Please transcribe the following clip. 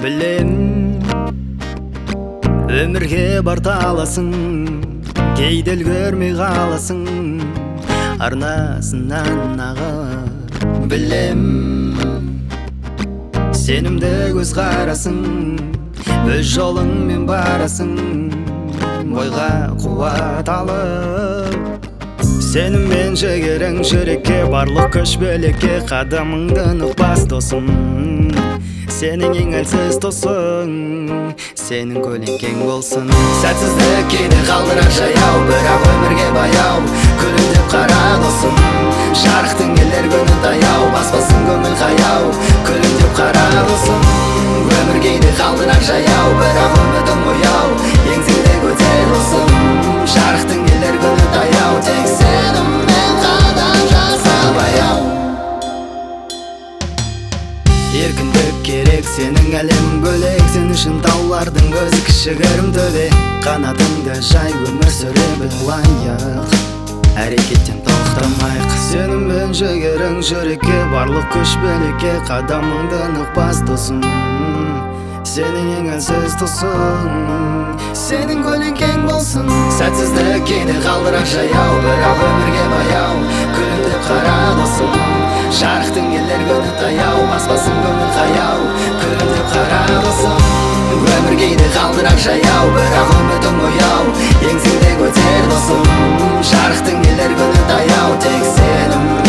Білем, өмірге барта аласың, кейде үлгермей қаласың, арнасынан ағып. Білем, сенімді көз қарасың, өз жолыңмен барасың, бойға қуат алып. Сеніммен жігерің жүрекке, барлық күш білекке, қадамыңды ұқпас досым. Сенің ең әлсіз досың, сенің көлеңкең болсын. Сәтсіздік кейде қалдырар жаяу, бірақ өмірге баяу. Күлімдеп қара досым, жарықтың келер күні таяу. Баспасын көңіл қаяу, күлімдеп қара досым. Өмір кейде қалдырар жаяу, бірақ үмітің ояу. Еңсеңді көтер досым, жарықтың келер күні таяу. Тек сеніммен қадам жаса баяу. Еркіндік керек, сенің әлемің бөлек. Сен үшін таулардың өзі кішігірім төбе. Қанатыңды жай, өмір сүре біл лайық, әрекеттен тоқтамайық. Сеніммен жігерің жүрекке, барлық күш білекке, қадамыңды ұқпас досым. Сенің ең әлсіз досың, сенің көлеңкең болсын. Сәтсіздік кейде қалдырар жаяу, бірақ өмірге баяу. Күлімдеп қара досым, жарықтың келер күні таяу. Баспасын көңіл қаяу, күлімдеп қара досым. Өмір кейде қалдырар жаяу, бірақ үмітің ояу. Еңсеңді көтер досым, жарықтың келер күні таяу. Тек сенім